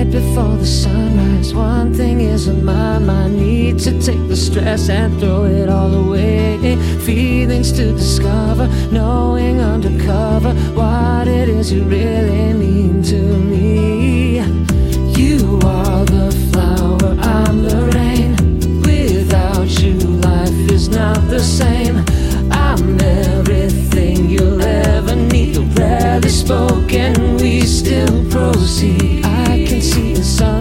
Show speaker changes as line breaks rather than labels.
right before the sunrise. One thing is on my mind, need to take the stress and throw it all away. Feelings to discover, knowing undercover what it is you really mean to me. You are the flower, I'm the rain. Without you, life is not the same. I'm everything you'll ever need. Though rarely spoken, we still proceed. I can see the sun